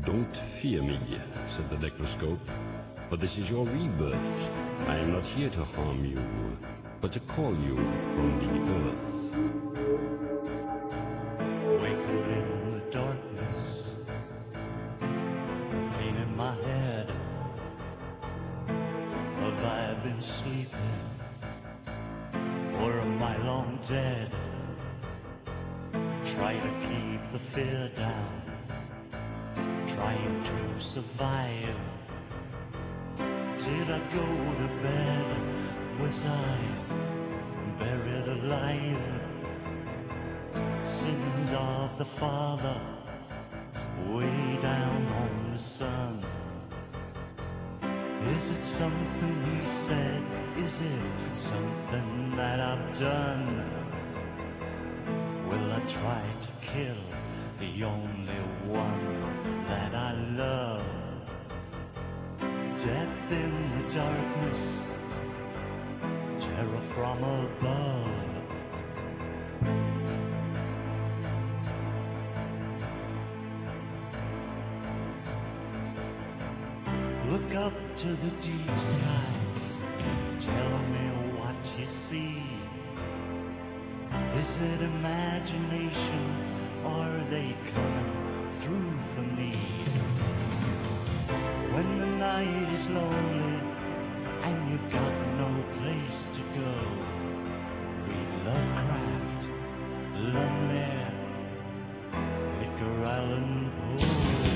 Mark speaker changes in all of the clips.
Speaker 1: Don't fear me, said the necroscope, for this is your rebirth. I am not here to harm you, but to call you from the earth.
Speaker 2: Wake up in the darkness, pain in my head. Have I been sleeping, or am I long dead? Try to keep the fear down, trying to survive. Did I go to bed? Was I buried alive? Sins of the Father, way down on the Son. Is it something he said? Is it something that I've done? Will I try to kill the only one that I love? Death in the darkness, terror from above. Look up to the deep sky, tell me what you see. Is it imagination, or are they coming through for me? When the night is lonely and you've got no place to go, read Lovecraft, Lonely, Edgar Allan Poe.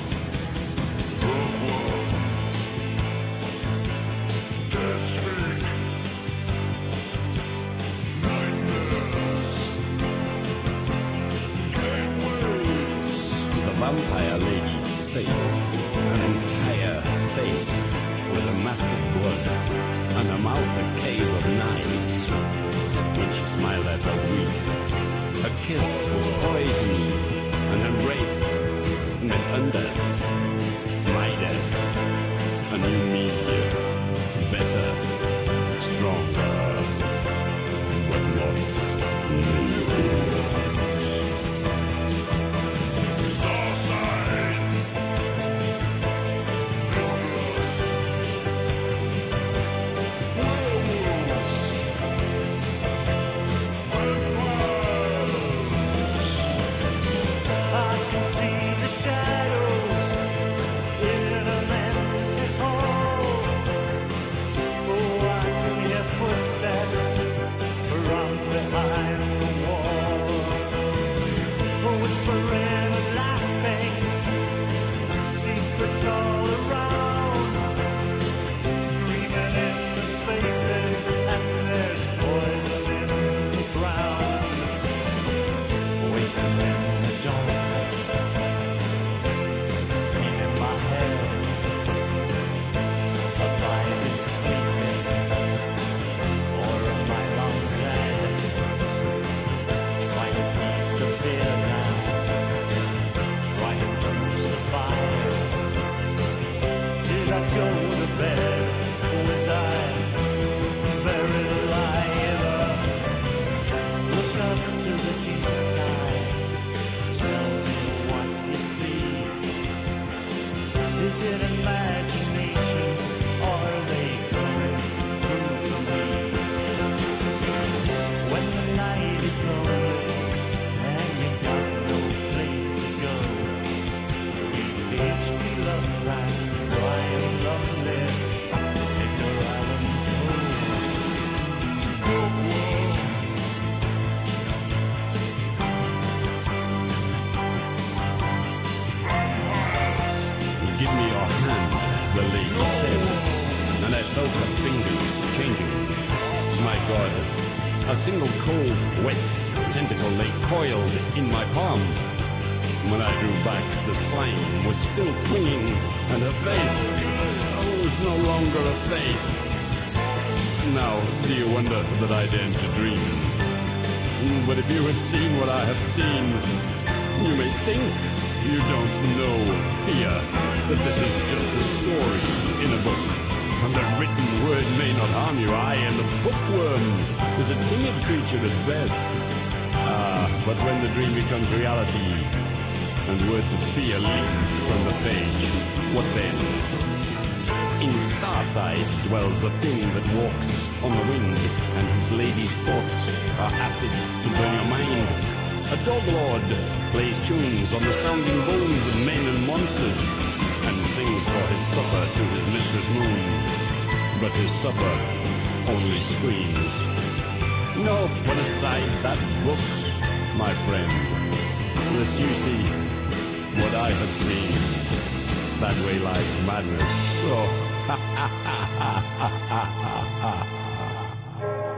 Speaker 1: Vampire lady's face, an entire face with a massive blood and a mouth a cave of knives. When she smiled at her weak, her kiss was poison, and her rape meant undeath, my death, a new me, better, stronger, but not new. But if you had seen what I have seen, you may think you don't know fear, that this is just a story in a book. And the written word may not harm you. I am the bookworm is a timid creature at best. But when the dream becomes reality, and words of fear leap from the page. What then? In Starside dwells a thing that walks on the wind, and whose lady's thoughts are acid to burn your mind. A dog lord plays tunes on the sounding bones of men and monsters, and sings for his supper to his mistress moon. But his supper only screams. No, put aside that book, my friend, lest you see what I have seen. That way lies madness. Oh, ha ha ha ha ha ha ha.